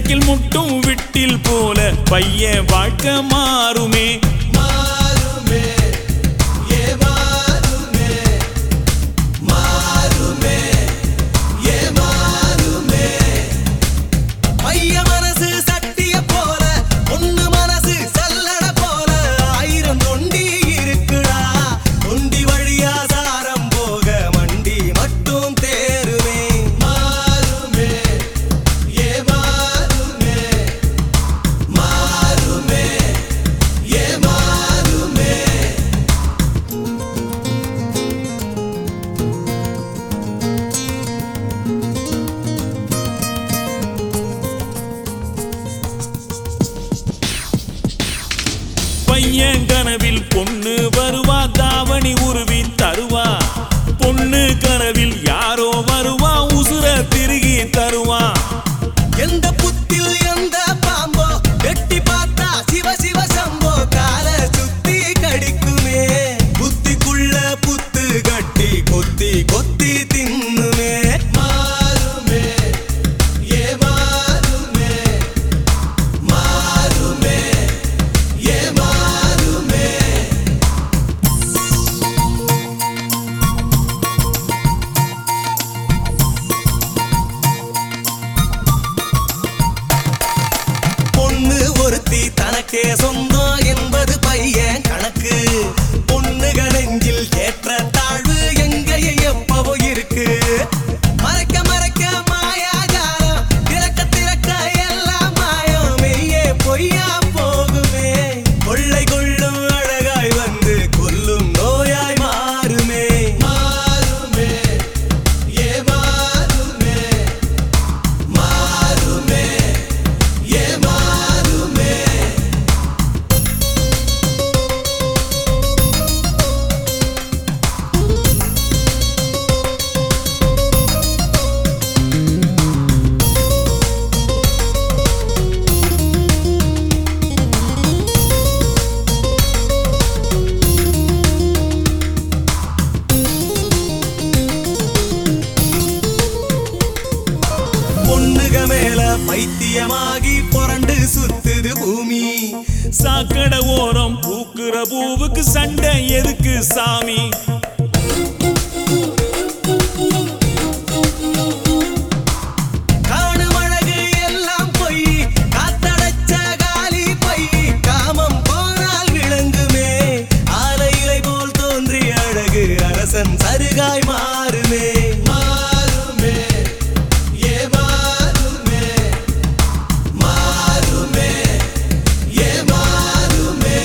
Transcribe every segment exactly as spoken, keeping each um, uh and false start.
cycle முட்டும் விட்டில் போல பையன் வாழ்க்கை மாறுமே மாறுமே ஏ மாறுமே மாறுமே ஏ மாறுமே பைய மனசு சட்டிய போல பொண்ணு மனசு சல்லட போல ஆயிரம் தொண்டி இருக்குடா தொண்டி வழியா சாரம் போக வண்டி மட்டும் தேருமே மாறுமே ஏ மாறுமே மாறுமே ஏ மாறுமே பையன் கனவில் பொண்ணு வருவா தாவணி உருவி தருவா பொண்ணு கனவில் யாரோ வருவா உசுர திருகி தருவா எந்த புத்தில் எந்த பாம்போ வெட்டி பார்த்தா சிவ சிவ சம்போ கால சுத்தி கடிக்குமே புத்திக்குள்ள புத்து கட்டி கொத்தி கொத்தி தின்னுமே மாறுமே ஏ மாறுமே மாறுமே ஏ மாறுமே பொண்ணு ஒருத்தி தனக்கே சொந்தம் என்பது பையன் கணக்கு பொண்ணுக நெஞ்சில் ஏற்ற தாழ்வு எங்கேயும் எப்பவோ இருக்கு மறைக்க மறைக்க மாயாஜாலம் திறக்க திறக்க எல்லாம் மாயம் மெய்யே பொய்யா போகுமே கொள்ளை கொள்ளும் அழகாய் வந்து கொல்லும் நோயாய் மாறுமே மாறுமே ஏ மாறுமே மாறுமே ஏ மாறுமே பொண்ணுக மேல பைத்தியமாகி புரண்டு சுத்துது பூமி சாக்கடை ஓரம் பூக்குற பூவுக்கு சண்டை எதுக்கு சாமி காணும் அழகு எல்லாம் பொய் காத்தடைச்ச காலி பை காமம் போனால் விளங்குமே ஆலை இலை போல் தோன்றிய அழகு அரசன் சருகாய் மாறுமே மாறுமே ஏ மாறுமே மாறுமே ஏ மாறுமே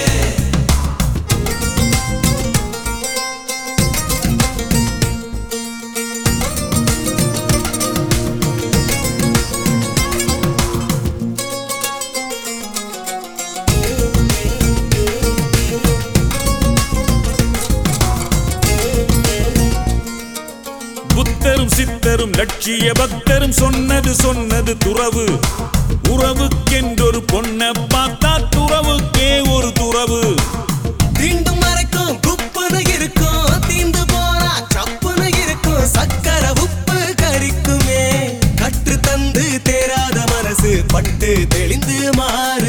புத்தரும் சித்தரும் லட்சிய பக்தரும் சொன்னது சொன்னது துறவு உறவுக்கென்றொரு பொண்ணை பார்த்தா துறவுக்கே ஒரு துறவு தீண்டும் மறைக்கும் குப்புன்னு இருக்கும் தீந்து போனா சப்புன்னு இருக்கும் சக்கர உப்பு கரிக்குமே கற்று தந்து தேராத மனசு பட்டு தெளிந்து மாறு